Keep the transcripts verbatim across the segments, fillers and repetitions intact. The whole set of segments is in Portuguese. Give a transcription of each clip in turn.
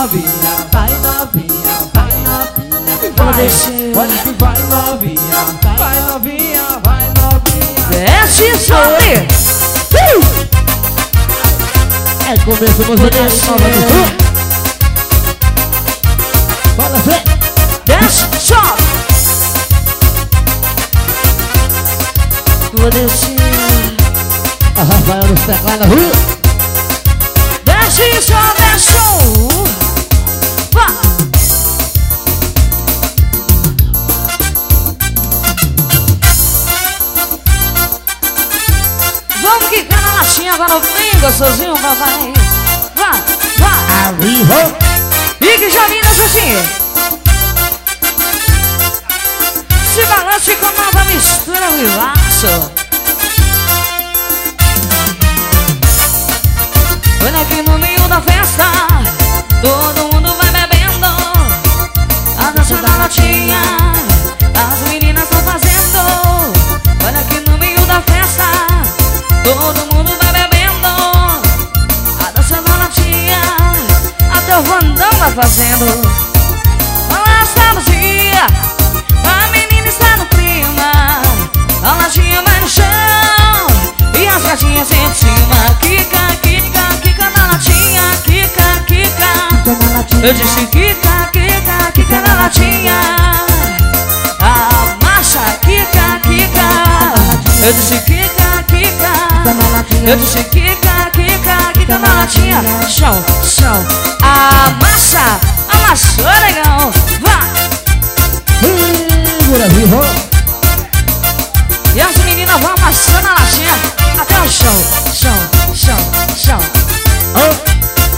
novinha, vai novinha, vai novinha, vai, olha que vai novinha, vai novinha, vai novinha. Desce, sobe. Uh! É começo, você desce, nova do sul. Fala, Zé. Desce, sobe. Vou descer. A Rafael nos teclados na rua. Desce, sobe, som. Vá. Vamos quicar na latinha agora bem gostosinho, papai. Vá, vá. Arriba. E que já vira assim. Se balance com nova mistura, vivaço. Olha aqui no meio da festa, todo mundo vai bebendo. A dança da latinha, as meninas estão fazendo. Olha aqui no meio da festa, todo mundo vai bebendo. A dança da latinha, até o Vandão vai fazendo. Balança a latinha, a menina está no clima. A latinha vai no chão e as gatinhas em cima. Kika, kika, kika na latinha. Kika, kika. Eu disse kika, kika, kika na latinha. A marcha, kika, kika. Eu disse kika, kika. Eu disse kika, kika, kika na latinha. Chão, chão. A massa, amassou legal. Vá. Brasil. E as meninas vão amassando a latinha até o chão, chão, chão, chão. Oh.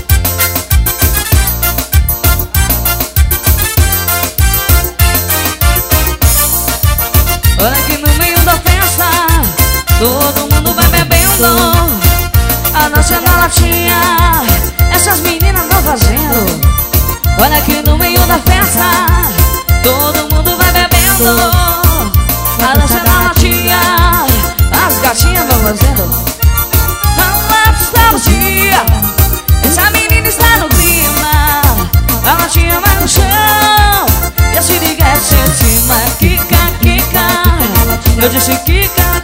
Olha aqui no meio da festa, todo mundo vai bebendo. A dança da latinha, essas meninas vão fazendo. Olha aqui no meio da festa, todo mundo vai bebendo. A dança da latinha, as gatinhas vão fazendo. A nostalgia, essa menina está no clima. A latinha vai no chão e a siriguete em cima. Kika, kika. Eu disse que